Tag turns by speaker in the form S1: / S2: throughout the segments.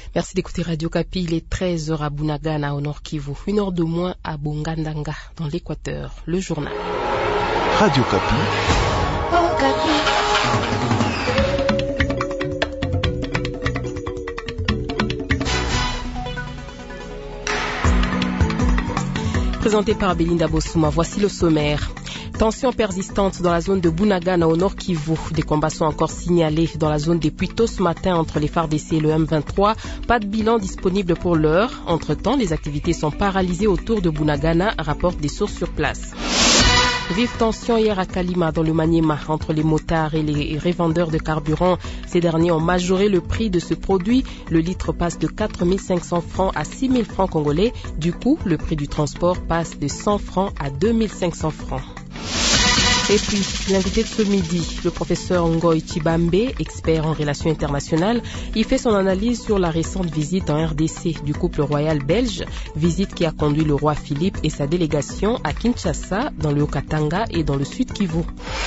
S1: Merci d'écouter Radio Kapi. Il est 13h à Bunagana, au Nord Kivu. 1 heure de moins à Bongandanga, dans l'Équateur. Le journal.
S2: Radio Kapi.
S3: Oh, Kapi.
S1: Présenté par Belinda Bossouma, voici le sommaire. Tension persistante dans la zone de Bunagana au Nord Kivu. Des combats sont encore signalés dans la zone depuis tôt ce matin entre les FARDC et le M23. Pas de bilan disponible pour l'heure. Entre-temps, les activités sont paralysées autour de Bunagana, rapportent des sources sur place. Vive tension hier à Kalima dans le Maniema entre les motards et les revendeurs de carburant. Ces derniers ont majoré le prix de ce produit. Le litre passe de 4 500 francs à 6 000 francs congolais. Du coup, le prix du transport passe de 100 francs à 2 500 francs. Et puis, l'invité de ce midi, le professeur Ngoy Chibambe, expert en relations internationales, il fait son analyse sur la récente visite en RDC du couple royal belge, visite qui a conduit le roi Philippe et sa délégation à Kinshasa, dans le Haut-Katanga et dans le Sud Kivu.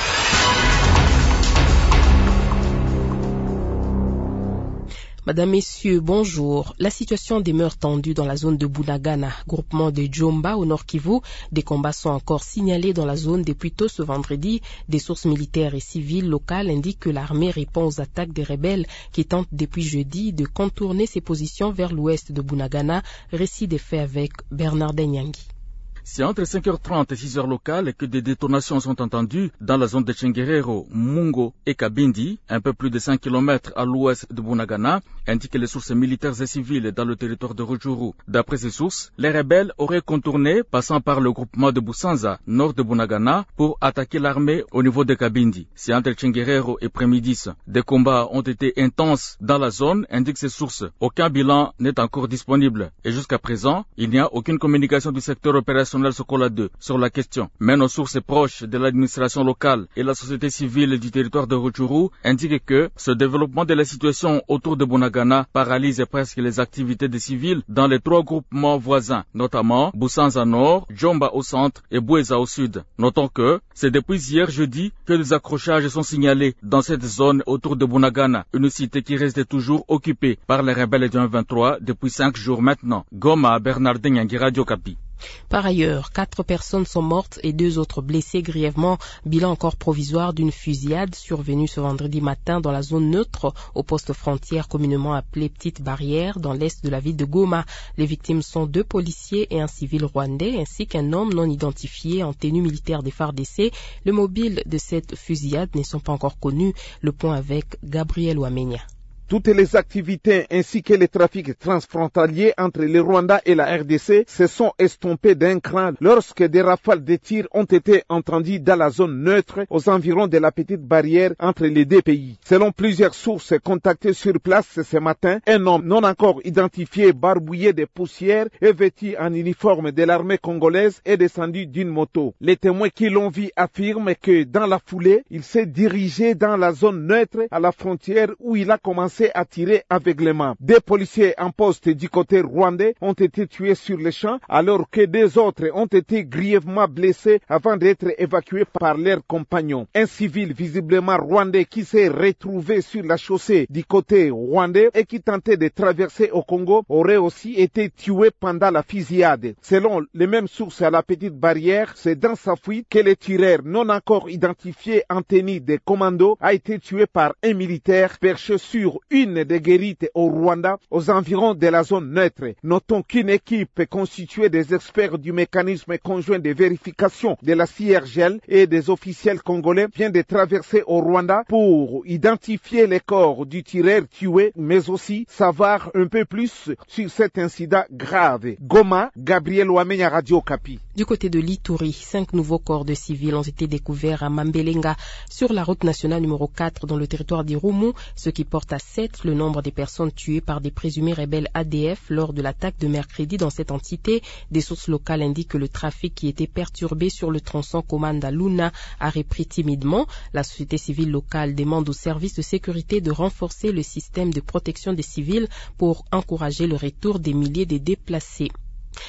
S1: Madame, Messieurs, bonjour. La situation demeure tendue dans la zone de Bunagana, groupement de Djomba au Nord Kivu. Des combats sont encore signalés dans la zone depuis tôt ce vendredi. Des sources militaires et civiles locales indiquent que l'armée répond aux attaques des rebelles qui tentent depuis jeudi de contourner ses positions vers l'ouest de Bunagana. Récit des faits avec Bernard Nyangi.
S4: C'est entre 5h30 et 6h locales que des détonations sont entendues dans la zone de Tchenguerero, Mungo et Kabindi, un peu plus de 5 km à l'ouest de Bunagana, indiquent les sources militaires et civiles dans le territoire de Rutshuru. D'après ces sources, les rebelles auraient contourné, passant par le groupement de Busanza, nord de Bunagana, pour attaquer l'armée au niveau de Kabindi. C'est entre Tchenguerero et Prémidis. Des combats ont été intenses dans la zone, indiquent ces sources. Aucun bilan n'est encore disponible. Et jusqu'à présent, il n'y a aucune communication du secteur opérationnel Sokola 2 sur la question. Mais nos sources proches de l'administration locale et la société civile du territoire de Rutshuru indiquent que ce développement de la situation autour de Bunagana paralyse presque les activités des civils dans les 3 groupements voisins, notamment Busanza Nord, Djomba au centre et Boueza au sud. Notons que c'est depuis hier jeudi que des accrochages sont signalés dans cette zone autour de Bunagana, une cité qui reste toujours occupée par les rebelles du M23 depuis 5 jours maintenant. Goma, Bernardin Nyangi, Radio Kapi.
S1: Par ailleurs, 4 personnes sont mortes et 2 autres blessées grièvement. Bilan encore provisoire d'une fusillade survenue ce vendredi matin dans la zone neutre au poste frontière communément appelé Petite Barrière dans l'est de la ville de Goma. Les victimes sont 2 policiers et un civil rwandais ainsi qu'un homme non identifié en tenue militaire des FARDC. Le mobile de cette fusillade ne sont pas encore connus. Le point avec Gabriel Ouamenia.
S5: Toutes les activités ainsi que les trafics transfrontaliers entre le Rwanda et la RDC se sont estompés d'un cran lorsque des rafales de tirs ont été entendues dans la zone neutre aux environs de la petite barrière entre les 2 pays. Selon plusieurs sources contactées sur place ce matin, un homme non encore identifié, barbouillé de poussière et vêtu en uniforme de l'armée congolaise est descendu d'une moto. Les témoins qui l'ont vu affirment que dans la foulée, il s'est dirigé dans la zone neutre à la frontière où il a commencé à tirer aveuglément. 2 policiers en poste du côté rwandais ont été tués sur le champ, alors que 2 autres ont été grièvement blessés avant d'être évacués par leurs compagnons. Un civil visiblement rwandais qui s'est retrouvé sur la chaussée du côté rwandais et qui tentait de traverser au Congo aurait aussi été tué pendant la fusillade. Selon les mêmes sources à la petite barrière, c'est dans sa fuite que le tireur non encore identifié en tenue de commando a été tué par un militaire perché sur une des guérites au Rwanda, aux environs de la zone neutre. Notons qu'une équipe constituée des experts du mécanisme conjoint de vérification de la CIRGL et des officiels congolais vient de traverser au Rwanda pour identifier les corps du tireur tué, mais aussi savoir un peu plus sur cet incident grave. Goma, Gabriel Ouamenya, Radio Kapi.
S1: Du côté de l'Ituri, 5 nouveaux corps de civils ont été découverts à Mambelenga, sur la route nationale numéro 4 dans le territoire d'Irumu, ce qui porte à 7 le nombre des personnes tuées par des présumés rebelles ADF lors de l'attaque de mercredi dans cette entité. Des sources locales indiquent que le trafic qui était perturbé sur le tronçon Komanda-Luna a repris timidement. La société civile locale demande aux services de sécurité de renforcer le système de protection des civils pour encourager le retour des milliers de déplacés.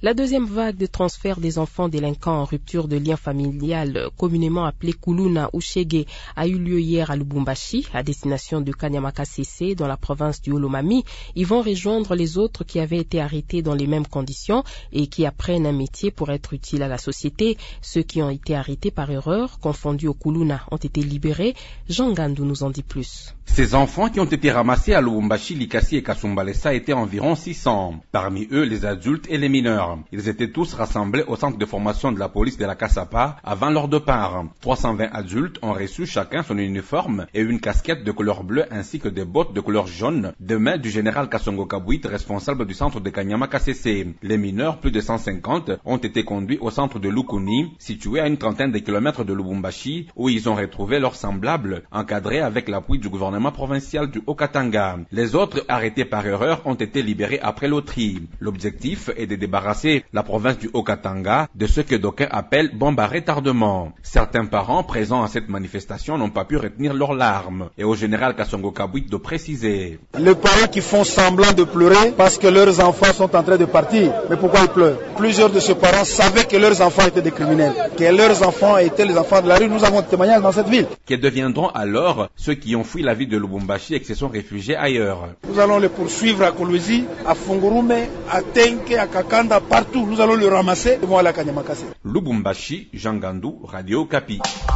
S1: La deuxième vague de transfert des enfants délinquants en rupture de lien familial, communément appelée Kuluna ou Shege, a eu lieu hier à Lubumbashi, à destination de Kanyama-Kasese, dans la province du Olomami. Ils vont rejoindre les autres qui avaient été arrêtés dans les mêmes conditions et qui apprennent un métier pour être utiles à la société. Ceux qui ont été arrêtés par erreur, confondus au Kuluna, ont été libérés. Jean Gandou nous en dit plus.
S6: Ces enfants qui ont été ramassés à Lubumbashi, Likasi et Kasumbalesa étaient environ 600. Parmi eux, les adultes et les mineurs. Ils étaient tous rassemblés au centre de formation de la police de la Kasapa avant leur départ. 320 adultes ont reçu chacun son uniforme et une casquette de couleur bleue ainsi que des bottes de couleur jaune de main du général Kasongo Kabouit, responsable du centre de Kanyama-Kasese. Les mineurs, plus de 150, ont été conduits au centre de Lukuni, situé à une trentaine de kilomètres de Lubumbashi, où ils ont retrouvé leurs semblables, encadrés avec l'appui du gouvernement provincial du Haut-Katanga. Les autres, arrêtés par erreur, ont été libérés après loterie. L'objectif est de débarrasser la province du Haut-Katanga de ce que d'aucuns appellent bombe à retardement. Certains parents présents à cette manifestation n'ont pas pu retenir leurs larmes. Et au général Kasongo Kabouit de préciser.
S7: Les parents qui font semblant de pleurer parce que leurs enfants sont en train de partir. Mais pourquoi ils pleurent? Plusieurs de ces parents savaient que leurs enfants étaient des criminels, que leurs enfants étaient les enfants de la rue. Nous avons des témoignages dans cette ville.
S6: Que deviendront alors ceux qui ont fui la ville de Lubumbashi et qui se sont réfugiés ailleurs?
S7: Nous allons les poursuivre à Kolwezi, à Fongorume, à Tenke, à Kakanda, partout. Nous allons les ramasser et vont aller à Kanyama-Kasese.
S6: Lubumbashi, Jean Gandou, Radio Okapi.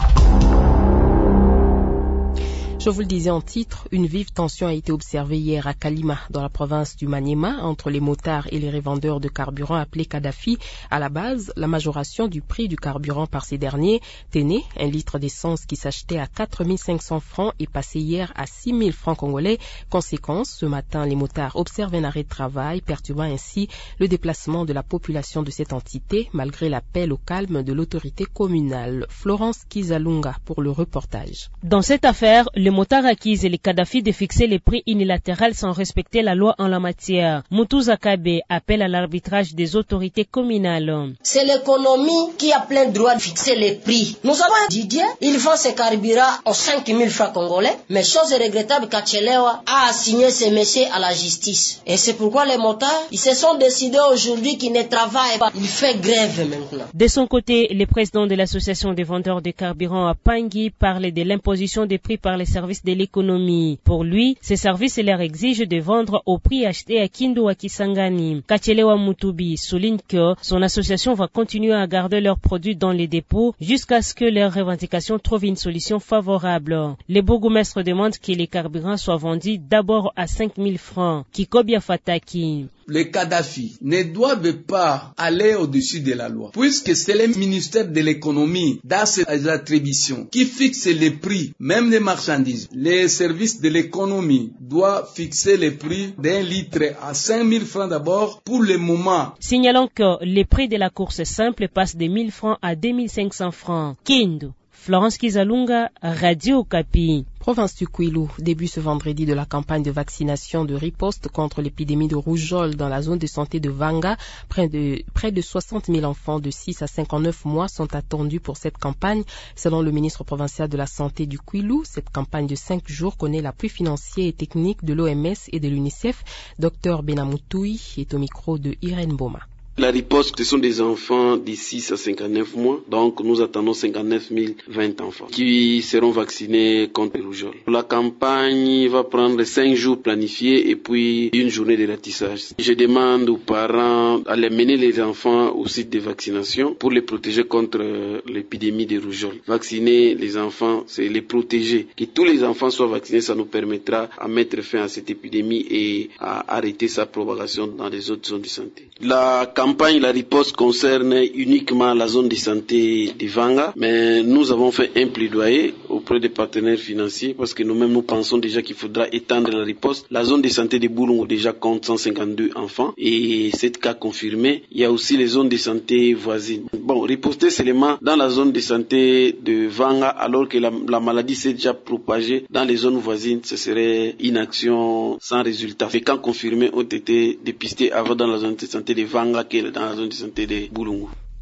S1: Je vous le disais en titre, une vive tension a été observée hier à Kalima, dans la province du Maniema, entre les motards et les revendeurs de carburant appelés Kadhafi. À la base, la majoration du prix du carburant par ces derniers tenait un litre d'essence qui s'achetait à 4 500 francs et passé hier à 6 000 francs congolais. Conséquence, ce matin, les motards observent un arrêt de travail, perturbant ainsi le déplacement de la population de cette entité, malgré l'appel au calme de l'autorité communale. Florence Kizalunga pour le reportage.
S8: Dans cette affaire, les motards accusent les Kadhafi de fixer les prix unilatérales sans respecter la loi en la matière. Moutouz Kabe appelle à l'arbitrage des autorités communales.
S9: C'est l'économie qui a plein droit de fixer les prix. Nous avons un Didier, il vend ses carburants en 5 000 francs congolais, mais chose regrettable, Kachelewa a assigné ces messieurs à la justice. Et c'est pourquoi les motards, ils se sont décidés aujourd'hui qu'ils ne travaillent pas. Ils font grève maintenant.
S8: De son côté, le président de l'association des vendeurs de carburant à Pangui parle de l'imposition des prix par les services de l'économie. Pour lui, ces services leur exigent de vendre au prix acheté à Kindu ou à Kisangani. Kachelewa Mutubi souligne que son association va continuer à garder leurs produits dans les dépôts jusqu'à ce que leurs revendications trouvent une solution favorable. Les bourgmestres demandent que les carburants soient vendus d'abord à 5 000 francs. Kikobia Fataki.
S10: Les Kadhafi ne doivent pas aller au-dessus de la loi, puisque c'est le ministère de l'économie, dans ses attributions, qui fixe les prix, même des marchandises. Les services de l'économie doivent fixer les prix d'un litre à 5 000 francs d'abord pour le moment.
S8: Signalons que les prix de la course simple passent de 1 000 francs à 2 500 francs. Kindu. Florence Kizalunga, Radio Okapi.
S1: Province du Kwilu, début ce vendredi de la campagne de vaccination de riposte contre l'épidémie de rougeole dans la zone de santé de Vanga. Près de 60 000 enfants de 6 à 59 mois sont attendus pour cette campagne. Selon le ministre provincial de la Santé du Kwilu, cette campagne de 5 jours connaît l'appui financier et technique de l'OMS et de l'UNICEF. Dr Benamoutoui est au micro de Irène Boma.
S11: La riposte, ce sont des enfants de 6 à 59 mois. Donc, nous attendons 59 020 enfants qui seront vaccinés contre le rougeole. La campagne va prendre 5 jours planifiés et puis une journée de ratissage. Je demande aux parents d'aller mener les enfants au site de vaccination pour les protéger contre l'épidémie de rougeole. Vacciner les enfants, c'est les protéger. Que tous les enfants soient vaccinés, ça nous permettra à mettre fin à cette épidémie et à arrêter sa propagation dans les autres zones de santé. La campagne, la riposte concerne uniquement la zone de santé de Vanga, mais nous avons fait un plaidoyer auprès des partenaires financiers parce que nous-mêmes nous pensons déjà qu'il faudra étendre la riposte. La zone de santé de Boulongo déjà compte 152 enfants et c'est cas confirmé. Il y a aussi les zones de santé voisines. Bon, riposter seulement dans la zone de santé de Vanga alors que la maladie s'est déjà propagée dans les zones voisines, ce serait une action sans résultat. Les cas confirmés ont été dépistés avant dans la zone de santé de Vanga que dans la zone de santé de Boulongo.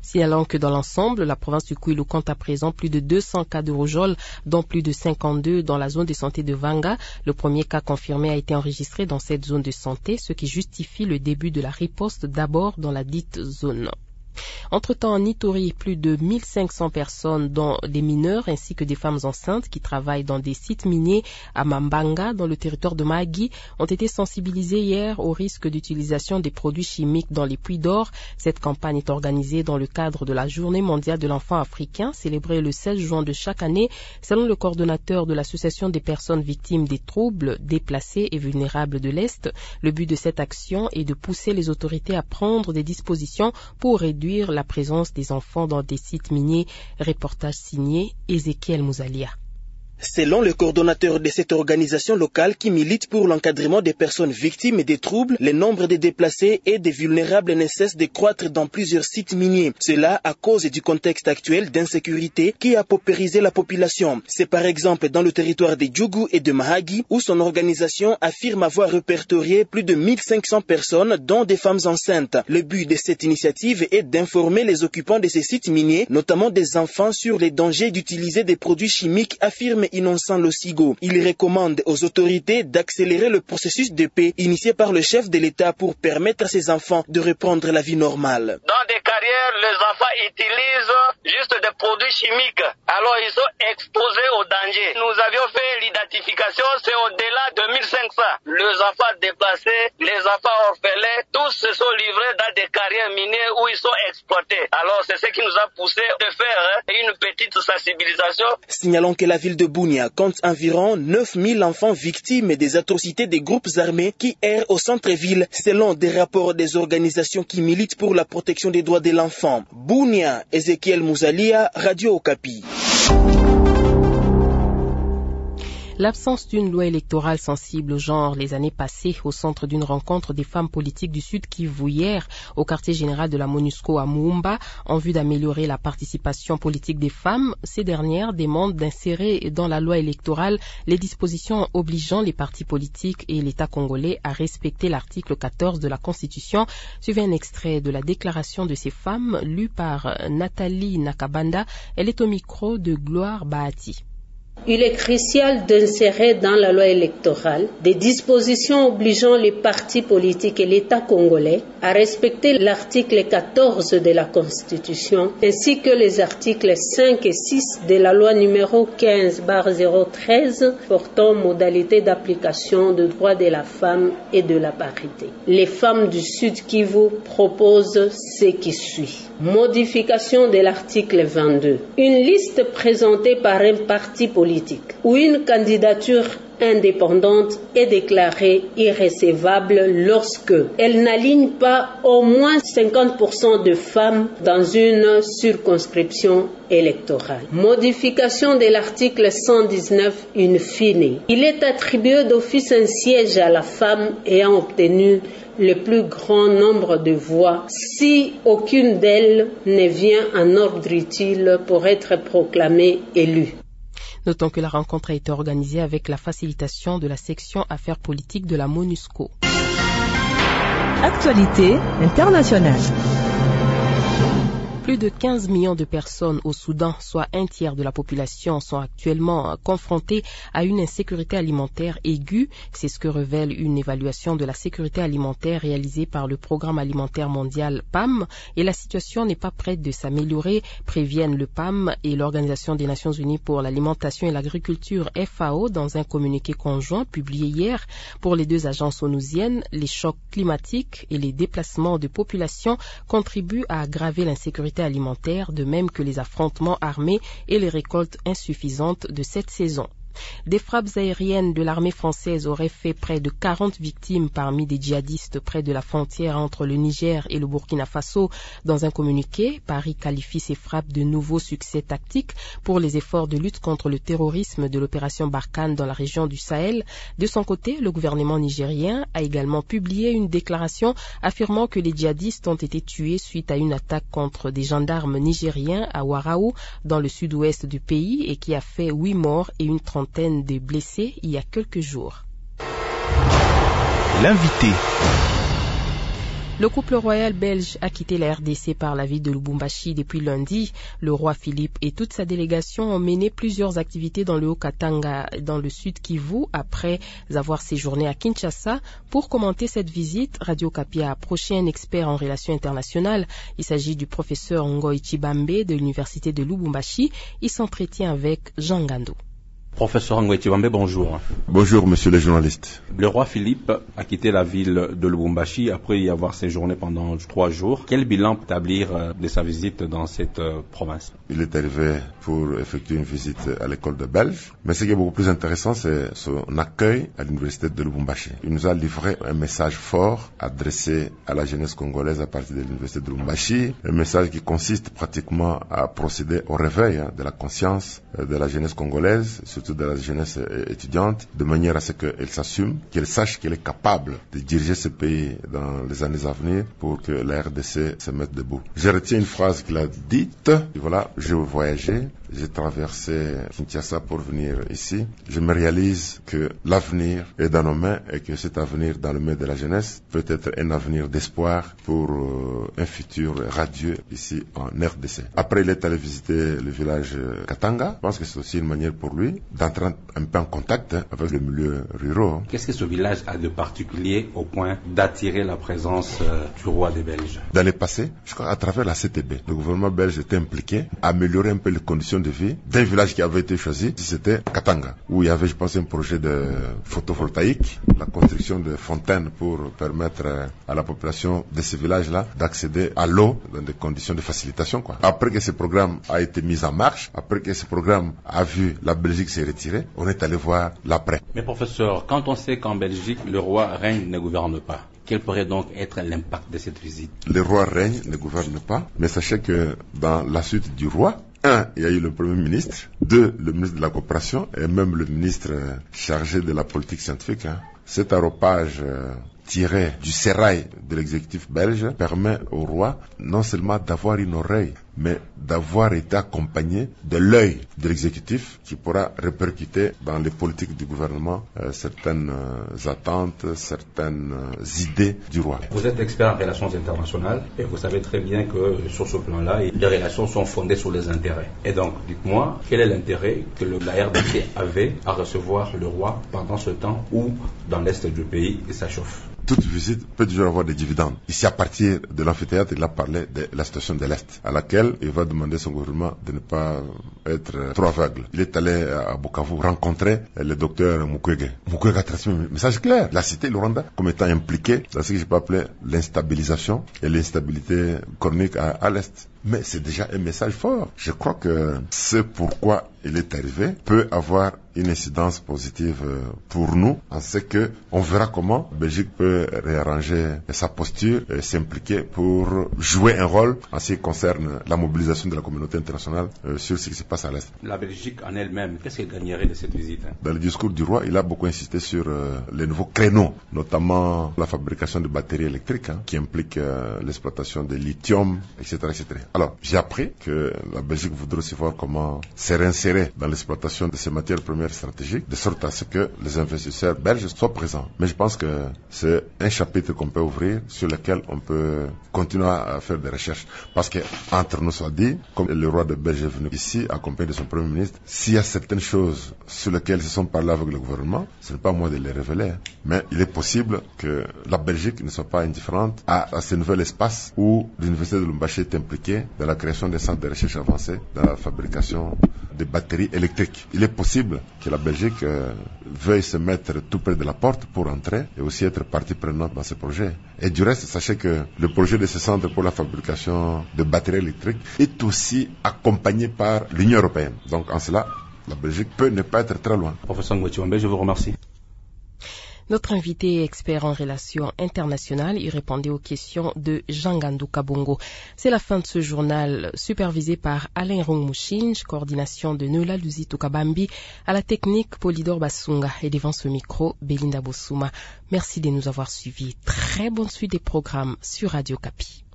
S1: Signalant que dans l'ensemble, la province du Kwilu compte à présent plus de 200 cas de rougeole, dont plus de 52 dans la zone de santé de Vanga. Le premier cas confirmé a été enregistré dans cette zone de santé, ce qui justifie le début de la riposte d'abord dans la dite zone. Entre-temps, en Ituri, plus de 1500 personnes, dont des mineurs ainsi que des femmes enceintes qui travaillent dans des sites miniers à Mambanga, dans le territoire de Mahagi, ont été sensibilisées hier au risque d'utilisation des produits chimiques dans les puits d'or. Cette campagne est organisée dans le cadre de la Journée mondiale de l'enfant africain, célébrée le 16 juin de chaque année, selon le coordonnateur de l'Association des personnes victimes des troubles, déplacées et vulnérables de l'Est. Le but de cette action est de pousser les autorités à prendre des dispositions pour réduire la présence des enfants dans des sites miniers. Reportage signé Ezekiel Mouzalia.
S12: Selon le coordonnateur de cette organisation locale qui milite pour l'encadrement des personnes victimes des troubles, le nombre de déplacés et des vulnérables ne cesse de croître dans plusieurs sites miniers. Cela à cause du contexte actuel d'insécurité qui a paupérisé la population. C'est par exemple dans le territoire de Djougou et de Mahagi où son organisation affirme avoir répertorié plus de 1500 personnes, dont des femmes enceintes. Le but de cette initiative est d'informer les occupants de ces sites miniers, notamment des enfants, sur les dangers d'utiliser des produits chimiques, affirme Innocent Losigo. Il recommande aux autorités d'accélérer le processus de paix initié par le chef de l'État pour permettre à ces enfants de reprendre la vie normale.
S13: Dans des carrières, les enfants utilisent juste des produits chimiques. Alors ils sont exposés au danger. Nous avions fait l'identification, c'est au-delà de 1500. Les enfants déplacés, les enfants orphelins, tous se sont livrés dans des carrières minières où ils sont exploités. Alors c'est ce qui nous a poussé de faire une petite sensibilisation.
S12: Signalons que la ville de Bunia compte environ 9000 enfants victimes des atrocités des groupes armés qui errent au centre-ville, selon des rapports des organisations qui militent pour la protection des droits de l'enfant. Bunia, Ezekiel Mouzalia, Radio Okapi.
S1: L'absence d'une loi électorale sensible au genre les années passées au centre d'une rencontre des femmes politiques du Sud Kivu hier au quartier général de la MONUSCO à Muumba en vue d'améliorer la participation politique des femmes. Ces dernières demandent d'insérer dans la loi électorale les dispositions obligeant les partis politiques et l'État congolais à respecter l'article 14 de la Constitution. Suivez un extrait de la déclaration de ces femmes lue par Nathalie Nakabanda. Elle est au micro de Gloire Bahati.
S14: Il est crucial d'insérer dans la loi électorale des dispositions obligeant les partis politiques et l'État congolais à respecter l'article 14 de la Constitution ainsi que les articles 5 et 6 de la loi numéro 15/013 portant modalité d'application des droits de la femme et de la parité. Les femmes du Sud Kivu proposent ce qui suit. Modification de l'article 22. Une liste présentée par un parti politique ou une candidature indépendante est déclarée irrecevable lorsque elle n'aligne pas au moins 50% de femmes dans une circonscription électorale. Modification de l'article 119 in fine. Il est attribué d'office un siège à la femme ayant obtenu le plus grand nombre de voix si aucune d'elles ne vient en ordre utile pour être proclamée élue.
S1: Notons que la rencontre a été organisée avec la facilitation de la section affaires politiques de la MONUSCO.
S15: Actualité internationale.
S1: Plus de 15 millions de personnes au Soudan, soit un tiers de la population, sont actuellement confrontées à une insécurité alimentaire aiguë. C'est ce que révèle une évaluation de la sécurité alimentaire réalisée par le Programme alimentaire mondial PAM. Et la situation n'est pas prête de s'améliorer, préviennent le PAM et l'Organisation des Nations Unies pour l'alimentation et l'agriculture FAO dans un communiqué conjoint publié hier. Pour les deux agences onusiennes, les chocs climatiques et les déplacements de population contribuent à aggraver l'insécurité alimentaire, de même que les affrontements armés et les récoltes insuffisantes de cette saison. Des frappes aériennes de l'armée française auraient fait près de 40 victimes parmi des djihadistes près de la frontière entre le Niger et le Burkina Faso. Dans un communiqué, Paris qualifie ces frappes de nouveaux succès tactiques pour les efforts de lutte contre le terrorisme de l'opération Barkhane dans la région du Sahel. De son côté, le gouvernement nigérien a également publié une déclaration affirmant que les djihadistes ont été tués suite à une attaque contre des gendarmes nigériens à Waraou, dans le sud-ouest du pays, et qui a fait 8 morts et une trentaine de blessés il y a quelques jours.
S2: L'invité.
S1: Le couple royal belge a quitté la RDC par la ville de Lubumbashi depuis lundi. Le roi Philippe et toute sa délégation ont mené plusieurs activités dans le Haut-Katanga, dans le sud Kivu, après avoir séjourné à Kinshasa. Pour commenter cette visite, Radio Okapi a approché un expert en relations internationales. Il s'agit du professeur Ngoy Chibambe de l'université de Lubumbashi. Il s'entretient avec Jean Gando.
S6: Professeur Ngoy Chibambe, bonjour.
S2: Bonjour, monsieur le journaliste.
S6: Le roi Philippe a quitté la ville de Lubumbashi après y avoir séjourné pendant 3 jours. Quel bilan peut établir de sa visite dans cette province?
S2: Il est arrivé pour effectuer une visite à l'école de Belge. Mais ce qui est beaucoup plus intéressant, c'est son accueil à l'université de Lubumbashi. Il nous a livré un message fort adressé à la jeunesse congolaise à partir de l'université de Lubumbashi. Un message qui consiste pratiquement à procéder au réveil de la conscience de la jeunesse congolaise, surtout de la jeunesse étudiante, de manière à ce qu'elle s'assume, qu'elle sache qu'elle est capable de diriger ce pays dans les années à venir pour que la RDC se mette debout. Je retiens une phrase qu'il a dite, voilà, je voyageais, j'ai traversé Kinshasa pour venir ici. Je me réalise que l'avenir est dans nos mains et que cet avenir dans le mains de la jeunesse peut être un avenir d'espoir pour un futur radieux ici en RDC. Après, il est allé visiter le village Katanga. Je pense que c'est aussi une manière pour lui d'entrer un peu en contact avec le milieu rural.
S6: Qu'est-ce que ce village a de particulier au point d'attirer la présence du roi des Belges?
S2: Dans le passé, je crois à travers la CTB, le gouvernement belge était impliqué à améliorer un peu les conditions de vie d'un village qui avait été choisi, c'était Katanga, où il y avait, je pense, un projet de photovoltaïque, la construction de fontaines pour permettre à la population de ce village-là d'accéder à l'eau dans des conditions de facilitation, quoi. Après que ce programme a été mis en marche, après que ce programme a vu la Belgique s'est retirée, on est allé voir l'après.
S6: Mais professeur, quand on sait qu'en Belgique, le roi règne, ne gouverne pas, quel pourrait donc être l'impact de cette visite?
S2: Le roi règne, ne gouverne pas, mais sachez que dans la suite du roi, 1, il y a eu le Premier ministre, 2, le ministre de la Coopération et même le ministre chargé de la politique scientifique. Cet arropage tiré du sérail de l'exécutif belge permet au roi non seulement d'avoir une oreille, mais d'avoir été accompagné de l'œil de l'exécutif qui pourra répercuter dans les politiques du gouvernement certaines attentes, certaines idées du roi.
S6: Vous êtes expert en relations internationales et vous savez très bien que sur ce plan-là, les relations sont fondées sur les intérêts. Et donc, dites-moi, quel est l'intérêt que la RDC avait à recevoir le roi pendant ce temps où, dans l'est du pays, il s'achauffe?
S2: Toute visite peut toujours avoir des dividendes. Ici, à partir de l'amphithéâtre, il a parlé de la situation de l'Est, à laquelle il va demander son gouvernement de ne pas être trop aveugle. Il est allé à Bukavu rencontrer le docteur Mukwege. Mukwege a transmis un message clair. Il a cité le Rwanda comme étant impliqué dans ce que je peux appeler l'instabilisation et l'instabilité chronique à l'Est. Mais c'est déjà un message fort. Je crois que ce pourquoi il est arrivé peut avoir une incidence positive pour nous, en ce que on verra comment la Belgique peut réarranger sa posture et s'impliquer pour jouer un rôle en ce qui concerne la mobilisation de la communauté internationale sur ce qui se passe à l'Est.
S6: La Belgique en elle-même, qu'est-ce qu'elle gagnerait de cette visite?
S2: Dans le discours du roi, il a beaucoup insisté sur les nouveaux créneaux, notamment la fabrication de batteries électriques, qui implique l'exploitation de lithium, etc., etc. Alors, j'ai appris que la Belgique voudrait aussi voir comment se réinsérer dans l'exploitation de ces matières premières stratégiques, de sorte à ce que les investisseurs belges soient présents. Mais je pense que c'est un chapitre qu'on peut ouvrir sur lequel on peut continuer à faire des recherches. Parce que, entre nous soit dit, comme le roi de Belgique est venu ici, accompagné de son premier ministre, s'il y a certaines choses sur lesquelles ils se sont parlé avec le gouvernement, ce n'est pas moi de les révéler. Mais il est possible que la Belgique ne soit pas indifférente à ce nouvel espace où l'université de Lubumbashi est impliquée dans la création des centres de recherche avancés, dans la fabrication de batteries électriques. Il est possible que la Belgique veuille se mettre tout près de la porte pour entrer et aussi être partie prenante dans ce projet. Et du reste, sachez que le projet de ce centre pour la fabrication de batteries électriques est aussi accompagné par l'Union européenne. Donc en cela, la Belgique peut ne pas être très loin.
S6: Professeur Ngoy Chibambe, je vous remercie.
S1: Notre invité est expert en relations internationales. Il répondait aux questions de Jean Gando Kabongo. C'est la fin de ce journal supervisé par Alain Rongmouchinj, coordination de Nola Luzito Kabambi, à la technique Polydor Basunga et devant ce micro, Belinda Bossouma. Merci de nous avoir suivis. Très bonne suite des programmes sur Radio Okapi.